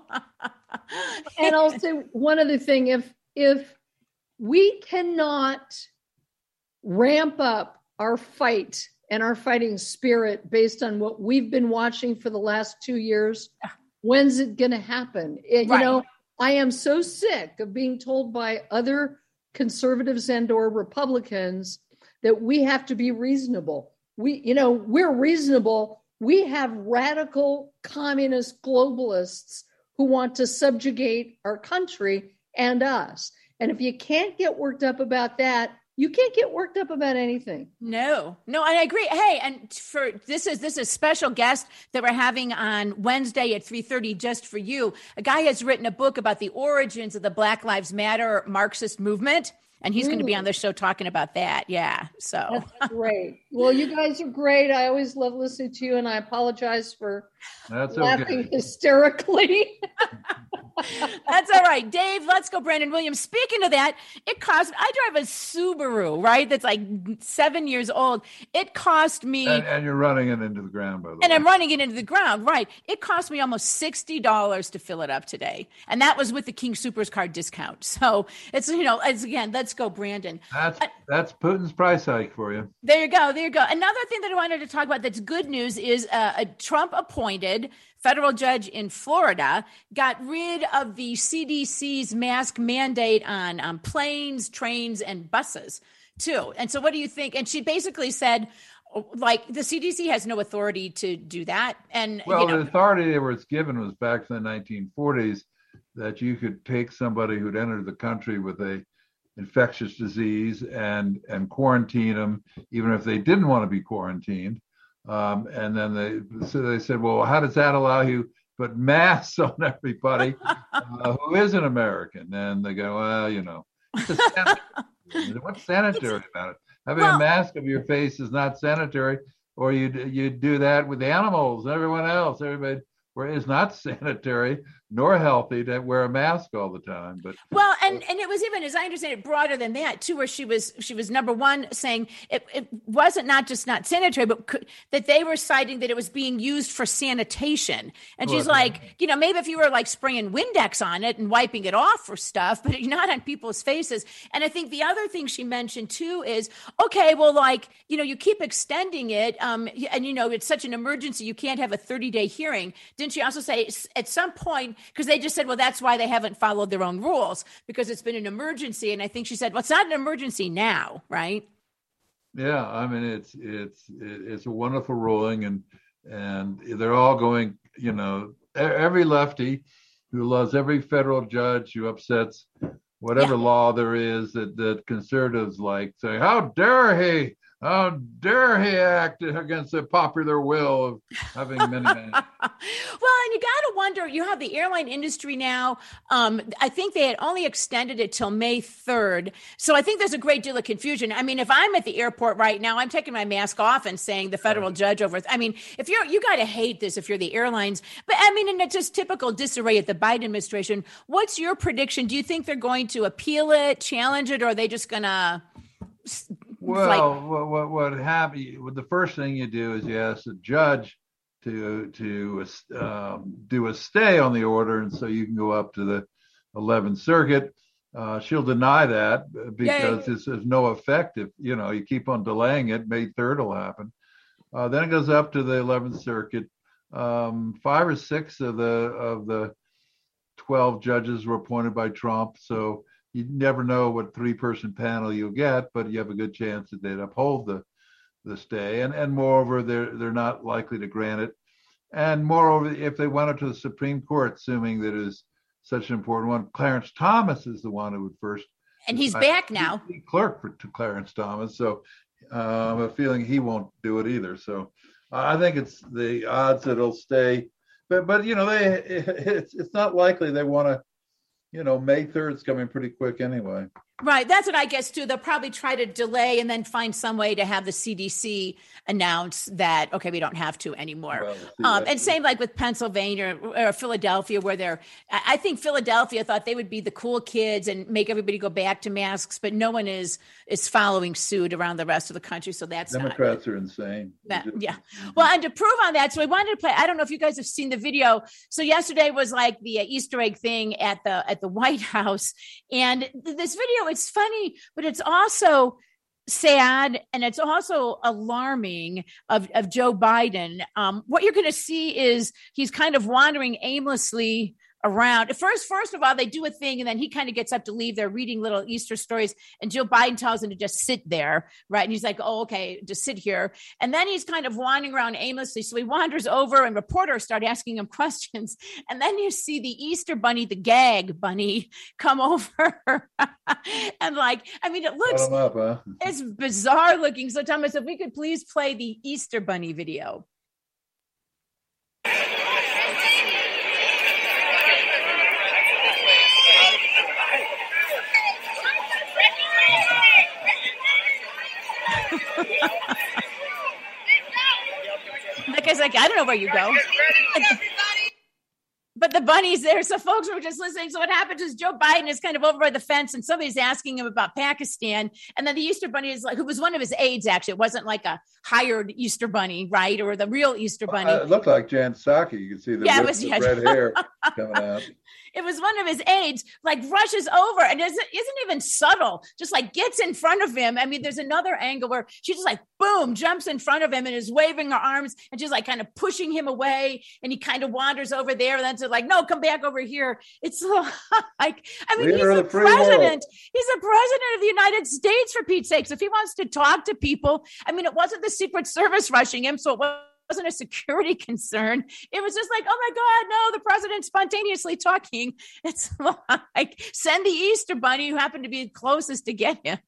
And I'll say one other thing. If, if we cannot ramp up our fight and our fighting spirit based on what we've been watching for the last two years, when's it going to happen? It, Right. You know, I am so sick of being told by other conservatives and or Republicans that we have to be reasonable. We, you know, we're reasonable. We have radical communist globalists who want to subjugate our country and us. And if you can't get worked up about that, You can't get worked up about anything. No, no, I agree. Hey, and for this is this is a special guest that we're having on Wednesday at three thirty just for you. A guy has written a book about the origins of the Black Lives Matter Marxist movement. And he's mm. going to be on the show talking about that. Yeah. So that's great. Well, you guys are great. I always love listening to you, and I apologize for that's laughing okay. hysterically. That's all right. Dave, let's go. Brandon Williams. Speaking of that, it cost, I drive a Subaru, right? That's like seven years old. It cost me. And, and you're running it into the ground, by the and way. And I'm running it into the ground, right. It cost me almost sixty dollars to fill it up today. And that was with the King Soopers card discount. So it's, you know, it's again, let's go, Brandon. That's, uh, that's Putin's price hike for you. There you go. There you go. Another thing that I wanted to talk about that's good news is uh, a Trump appointed federal judge in Florida got rid of the C D C's mask mandate on um, planes, trains, and buses too. And so what do you think? And she basically said, like, the C D C has no authority to do that. And well, you know, the authority that was given was back in the nineteen forties that you could take somebody who'd entered the country with a infectious disease and and quarantine them, even if they didn't want to be quarantined. Um, and then they so they said, well, how does that allow you to put masks on everybody uh, who is an American? And they go, well, you know, it's sanitary. What's sanitary about it? Having well, a mask of your face is not sanitary, or you you do that with the animals, everyone else, everybody. Where it's not sanitary nor healthy to wear a mask all the time. But well, and, and it was even, as I understand it, broader than that too, where she was she was number one saying it, it wasn't not just not sanitary, but could, that they were citing that it was being used for sanitation. And she's well, like, you know, maybe if you were like spraying Windex on it and wiping it off for stuff, but not on people's faces. And I think the other thing she mentioned too is, okay, well, like, you know, you keep extending it, um, and you know, it's such an emergency, you can't have a thirty day hearing. Didn't she also say at some point, because they just said, well, that's why they haven't followed their own rules, because it's been an emergency. And I think she said, well, it's not an emergency now, right? Yeah, I mean, it's it's it's a wonderful ruling, and and they're all going, you know, every lefty who loves every federal judge who upsets whatever yeah. law there is that, that conservatives like, say, how dare he? How dare he act against the popular will of having many men? Well, and you got to wonder, you have the airline industry now. Um, I think they had only extended it till May third. So I think there's a great deal of confusion. I mean, if I'm at the airport right now, I'm taking my mask off and saying the federal judge over. I mean, if you're, you got to hate this if you're the airlines. But I mean, and it's just typical disarray at the Biden administration. What's your prediction? Do you think they're going to appeal it, challenge it, or are they just going to... Well, like, what what what happens? The first thing you do is you ask the judge to to um, do a stay on the order, and so you can go up to the eleventh Circuit. Uh, she'll deny that because this has no effect. If you know you keep on delaying it, May third will happen. Uh, then it goes up to the eleventh Circuit. Um, five or six of the of the twelve judges were appointed by Trump, so. You never know what three-person panel you'll get, but you have a good chance that they'd uphold the the stay. And and moreover, they're they're not likely to grant it. And moreover, if they went up to the Supreme Court, assuming that is such an important one, Clarence Thomas is the one who would first. And he's back now. He clerk for to Clarence Thomas, so uh, I have a feeling he won't do it either. So uh, I think it's the odds that it'll stay, but but you know they it's it's not likely they want to. You know, May third is coming pretty quick anyway. Right. That's what I guess, too. They'll probably try to delay and then find some way to have the C D C announce that, OK, we don't have to anymore. Well, see, um, and same like with Pennsylvania or, or Philadelphia, where they're I think Philadelphia thought they would be the cool kids and make everybody go back to masks. But no one is is following suit around the rest of the country. So that's Democrats not, are insane. That, yeah. Well, and to prove on that, so we wanted to play. I don't know if you guys have seen the video. So yesterday was like the uh, Easter egg thing at the at the White House. And th- this video, it's funny, but it's also sad and it's also alarming of, of Joe Biden. Um, what you're going to see is he's kind of wandering aimlessly around. First, first of all, they do a thing, and then he kind of gets up to leave. They're reading little Easter stories, and Joe Biden tells him to just sit there, right? And he's like, oh, okay, just sit here. And then he's kind of wandering around aimlessly. So he wanders over, and reporters start asking him questions. And then you see the Easter bunny, the gag bunny, come over. And like, I mean, it looks, up, huh? It's bizarre looking. So Thomas, if we could please play the Easter bunny video. That guy's like, I don't know where you go. But the bunny's there. So folks were just listening. So what happens is Joe Biden is kind of over by the fence, and somebody's asking him about Pakistan. And then the Easter bunny is like, who was one of his aides, actually. It wasn't like a hired Easter bunny, right? Or the real Easter bunny. Uh, it looked like Jan Psaki. You could see the, yeah, rip, it was, the yeah. red hair coming out. It was one of his aides, like rushes over and isn't, isn't even subtle, just like gets in front of him. I mean, there's another angle where she just like, boom, jumps in front of him and is waving her arms and just like kind of pushing him away. And he kind of wanders over there. And then to like, no, come back over here. It's like, I mean, Leader he's of the the free president. world. He's the president of the United States, for Pete's sakes. If he wants to talk to people, I mean, it wasn't the Secret Service rushing him. So it was wasn't a security concern. It was just like, oh my God, no, the president's spontaneously talking. It's like, send the Easter bunny who happened to be closest to get him.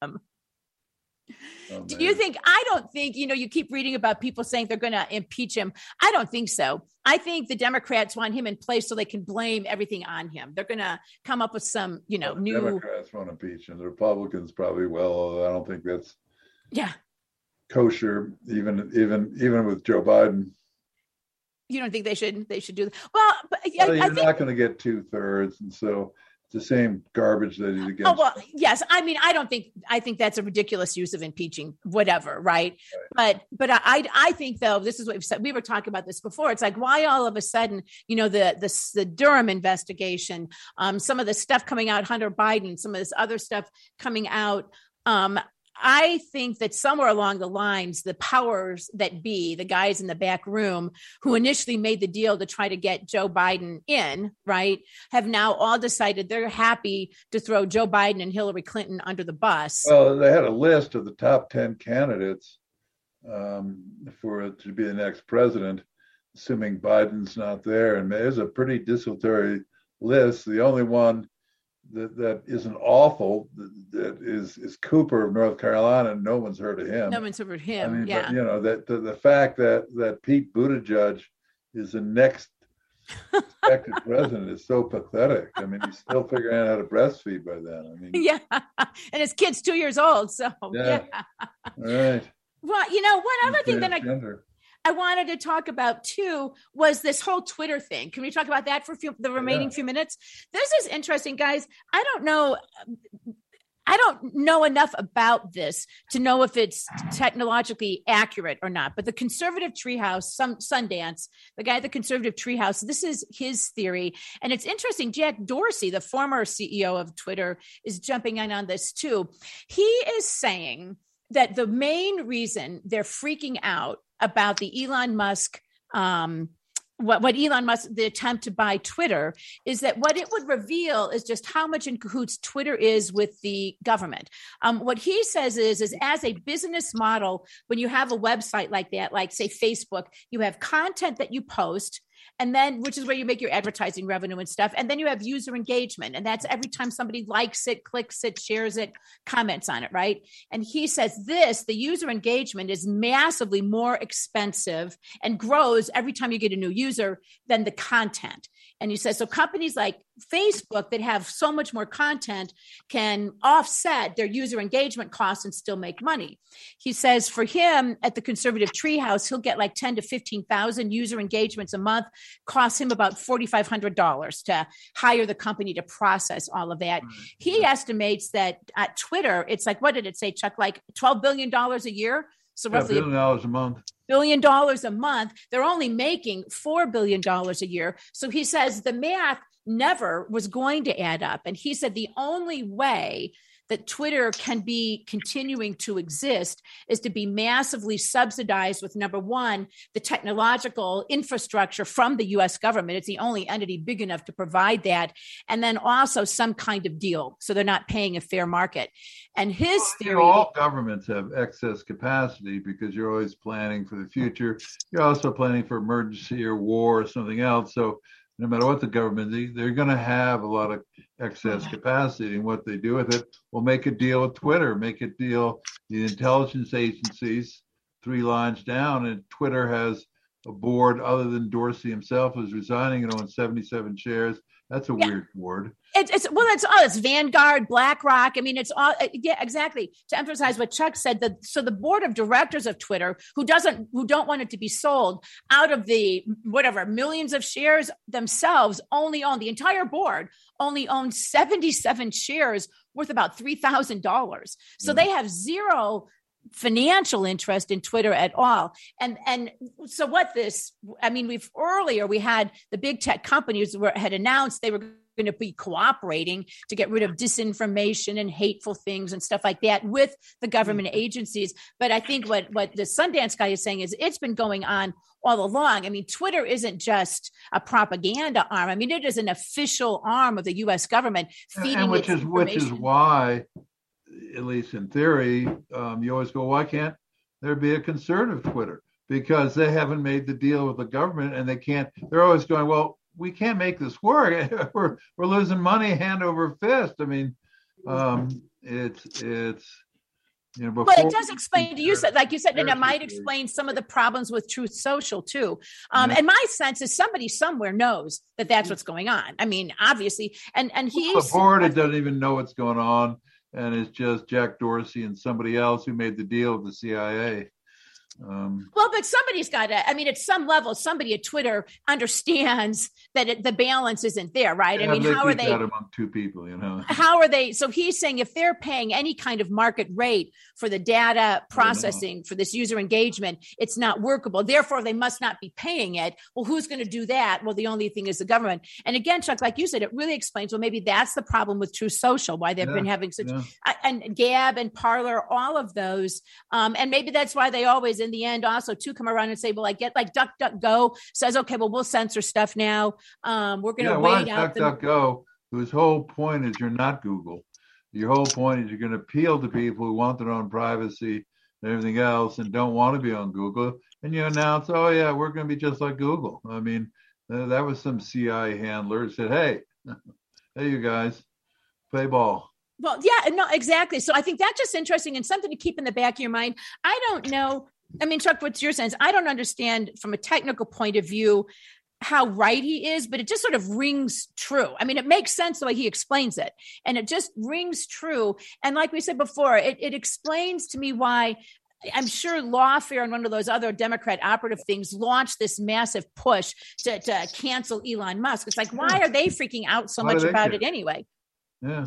Oh, do you think, I don't think, you know, you keep reading about people saying they're going to impeach him. I don't think so. I think the Democrats want him in place so they can blame everything on him. They're going to come up with some, you know, well, new. Democrats want to impeach him. The Republicans probably will, although I don't think that's. Yeah. Kosher, even even even with Joe Biden. You don't think they should they should do that? Well, but I, well, you're I think, not going to get two thirds, and so it's the same garbage that he's against. Oh well, yes. I mean, I don't think I think that's a ridiculous use of impeaching whatever, right? right. But but I I think though, this is what we've said. We were talking about this before. It's like, why all of a sudden, you know, the the the Durham investigation, um, some of the stuff coming out, Hunter Biden, some of this other stuff coming out. Um, I think that somewhere along the lines, the powers that be, the guys in the back room who initially made the deal to try to get Joe Biden in, right, have now all decided they're happy to throw Joe Biden and Hillary Clinton under the bus. Well, they had a list of the top ten candidates um, for to be the next president, assuming Biden's not there. And there's a pretty desultory list. The only one that that isn't awful that, that is is Cooper of North Carolina, and no one's heard of him. No one's heard of him. I mean, yeah. But, you know, that the, the fact that that Pete Buttigieg is the next expected president is so pathetic. I mean, he's still figuring out how to breastfeed by then. I mean, yeah, and his kid's two years old, so yeah. yeah. Right. Well, you know, one other thing that I. Gender. I wanted to talk about too was this whole Twitter thing. Can we talk about that for few, the remaining yeah. few minutes? This is interesting, guys. I don't know. I don't know enough about this to know if it's technologically accurate or not. But the conservative treehouse, some Sundance, the guy at the conservative treehouse, this is his theory. And it's interesting. Jack Dorsey, the former C E O of Twitter, is jumping in on this too. He is saying that the main reason they're freaking out about the Elon Musk, um, what, what Elon Musk, the attempt to buy Twitter, is that what it would reveal is just how much in cahoots Twitter is with the government. Um, what he says is, is as a business model, when you have a website like that, like say Facebook, you have content that you post, and then, which is where you make your advertising revenue and stuff. And then you have user engagement. And that's every time somebody likes it, clicks it, shares it, comments on it, right? And he says this, the user engagement is massively more expensive and grows every time you get a new user than the content. And he says, so companies like Facebook that have so much more content can offset their user engagement costs and still make money. He says for him at the conservative treehouse, he'll get like ten to fifteen thousand user engagements a month, costs him about four thousand five hundred dollars to hire the company to process all of that. Mm-hmm. He estimates that at Twitter, it's like, what did it say, Chuck? Like twelve billion dollars a year? So roughly yeah, billion dollars a month. Billion dollars a month. They're only making four billion dollars a year. So he says the math never was going to add up. And he said the only way that Twitter can be continuing to exist is to be massively subsidized with, number one, the technological infrastructure from the U S government. It's the only entity big enough to provide that. And then also some kind of deal, so they're not paying a fair market. And his well, theory— you know, all governments have excess capacity because you're always planning for the future. You're also planning for emergency or war or something else. So no matter what the government, they, they're going to have a lot of excess capacity, and what they do with it will make a deal with Twitter, make a deal, the intelligence agencies, three lines down, and Twitter has a board other than Dorsey himself who's resigning and owns seventy-seven shares. That's a yeah. weird board. It's, it's well, it's all it's Vanguard, BlackRock. I mean, it's all yeah, exactly. To emphasize what Chuck said, that so the board of directors of Twitter, who doesn't, who don't want it to be sold, out of the whatever millions of shares themselves, only own the entire board only owns seventy-seven shares worth about three thousand dollars. So mm. they have zero financial interest in Twitter at all. And and so what this, I mean, we've earlier, we had the big tech companies were, had announced they were going to be cooperating to get rid of disinformation and hateful things and stuff like that with the government agencies. But I think what, what the Sundance guy is saying is it's been going on all along. I mean, Twitter isn't just a propaganda arm. I mean, it is an official arm of the U S government feeding and which is which is why, at least in theory, um, you always go, why can't there be a conservative Twitter? Because they haven't made the deal with the government, and they can't. They're always going, well, we can't make this work. we're we're losing money hand over fist. I mean, um, it's it's you know. But it does explain to you, like you said, and it might explain some of the problems with Truth Social too. Um, yeah. And my sense is somebody somewhere knows that that's what's going on. I mean, obviously, and and he's well, the board it doesn't even know what's going on. And it's just Jack Dorsey and somebody else who made the deal with the C I A. Um, well, but somebody's got to, I mean, at some level, somebody at Twitter understands that it, the balance isn't there, right? Yeah, I mean, how are they? Among two people, you know. How are they? So he's saying if they're paying any kind of market rate for the data processing for this user engagement, it's not workable. Therefore, they must not be paying it. Well, who's going to do that? Well, the only thing is the government. And again, Chuck, like you said, it really explains, well, maybe that's the problem with Truth Social, why they've yeah, been having such, yeah. and Gab and Parler, all of those. Um, and maybe that's why they always, in the end, also to come around and say, well, I get like DuckDuckGo says, okay, well, we'll censor stuff now. Um, we're going to yeah, wait out. DuckDuckGo, the- whose whole point is you're not Google. Your whole point is you're going to appeal to people who want their own privacy and everything else and don't want to be on Google. And you announce, oh, yeah, we're going to be just like Google. I mean, uh, that was some C I A handler who said, hey, hey, you guys, play ball. Well, yeah, no, exactly. So I think that's just interesting and something to keep in the back of your mind. I don't know. I mean, Chuck, what's your sense? I don't understand from a technical point of view how right he is, but it just sort of rings true. I mean, it makes sense the way he explains it, and it just rings true. And like we said before, it, it explains to me why I'm sure Lawfare and one of those other Democrat operative things launched this massive push to, to cancel Elon Musk. It's like, why are they freaking out so why much about care? it anyway? Yeah.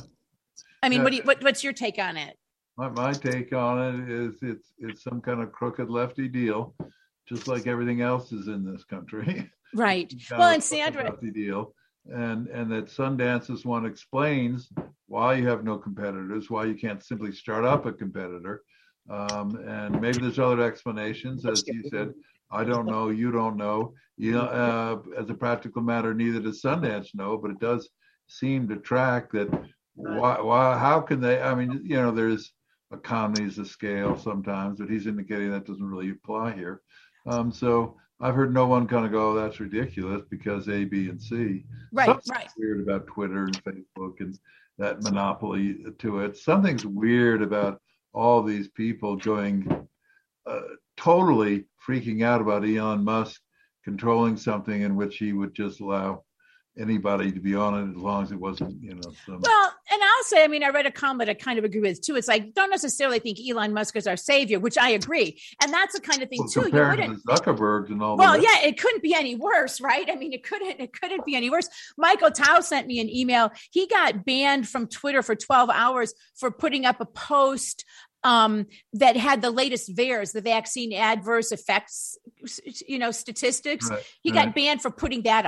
I mean, yeah. what do you, what, what's your take on it? My, my take on it is it's it's some kind of crooked lefty deal, just like everything else is in this country. Right. Well, and Sandra, lefty deal, and and that Sundance's one explains why you have no competitors, why you can't simply start up a competitor, um, and maybe there's other explanations, as you said. I don't know. You don't know. You know, uh, as a practical matter, neither does Sundance know, but it does seem to track that. Why? Why? How can they? I mean, you know, there's economies of scale sometimes, but he's indicating that doesn't really apply here. Um, so I've heard no one kind of go, oh, that's ridiculous because A, B, and C. Right, Something's right. weird about Twitter and Facebook and that monopoly to it. Something's weird about all these people going uh, totally freaking out about Elon Musk controlling something in which he would just allow anybody to be on it as long as it wasn't, you know. Some... Well, and I'll say, I mean, I read a comment I kind of agree with too. It's like, don't necessarily think Elon Musk is our savior, which I agree. And that's the kind of thing well, too. Compared you wouldn't, to Zuckerberg and all well, that. yeah, it couldn't be any worse, right? I mean, it couldn't, it couldn't be any worse. Michael Tao sent me an email. He got banned from Twitter for twelve hours for putting up a post um, that had the latest V A E R S, the vaccine adverse effects, you know, statistics. Right, he right. got banned for putting that up.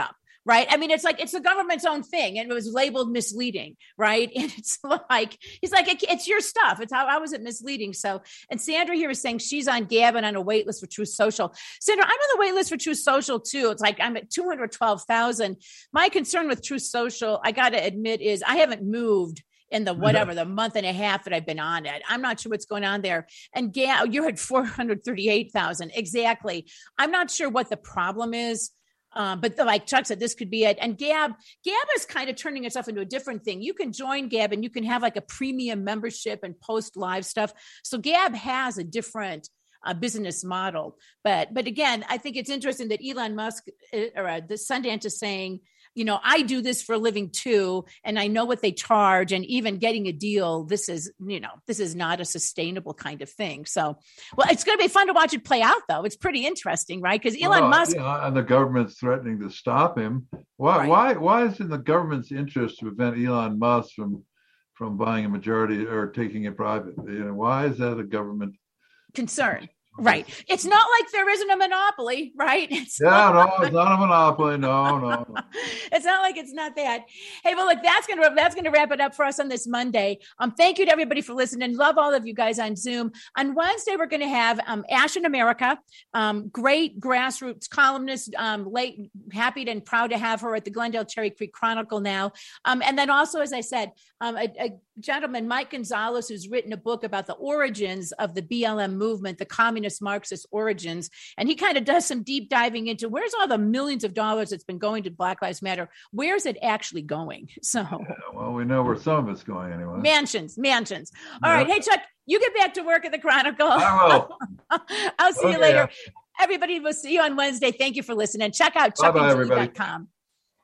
right? I mean, it's like, it's the government's own thing, and it was labeled misleading, right? And it's like, he's like, it, it's your stuff. It's how, how is it misleading? So, and Sandra here is saying she's on Gab and on a wait list for Truth Social. Sandra, I'm on the wait list for Truth Social too. It's like, I'm at two hundred twelve thousand. My concern with Truth Social, I got to admit, is I haven't moved in the whatever, the month and a half that I've been on it. I'm not sure what's going on there. And Gab, you're at four hundred thirty-eight thousand. Exactly. I'm not sure what the problem is. Um, but the, like Chuck said, this could be it. And Gab, Gab is kind of turning itself into a different thing. You can join Gab and you can have like a premium membership and post live stuff. So Gab has a different uh, business model. But but again, I think it's interesting that Elon Musk or uh, the Sundance is saying, you know, I do this for a living too, and I know what they charge, and even getting a deal, this is, you know, this is not a sustainable kind of thing. So, well, it's going to be fun to watch it play out, though. It's pretty interesting, right? Because Elon well, Musk, yeah, and the government's threatening to stop him. Why? Right. Why? Why is it in the government's interest to prevent Elon Musk from from buying a majority or taking it private? You know, why is that a government concern? Right. It's not like there isn't a monopoly, right? It's yeah, not no, like, it's not a monopoly. No, no. no. It's not like it's not that. Hey, well, look, that's gonna that's gonna wrap it up for us on this Monday. Um, thank you to everybody for listening. Love all of you guys on Zoom. On Wednesday, we're gonna have um Ash in America, um, great grassroots columnist, um, late, happy and proud to have her at the Glendale Cherry Creek Chronicle now. Um, and then also, as I said, um, a, a gentleman, Mike Gonzalez, who's written a book about the origins of the B L M movement, the communist Marxist origins. And he kind of does some deep diving into where's all the millions of dollars that's been going to Black Lives Matter? Where's it actually going? So, yeah, well, we know where some of it's going anyway. Mansions, mansions. All Yep. right. Hey, Chuck, you get back to work at the Chronicle. I will. I'll see Okay. you later. Everybody, we'll see you on Wednesday. Thank you for listening. Check out Bye-bye, chuck and julie everybody. dot com.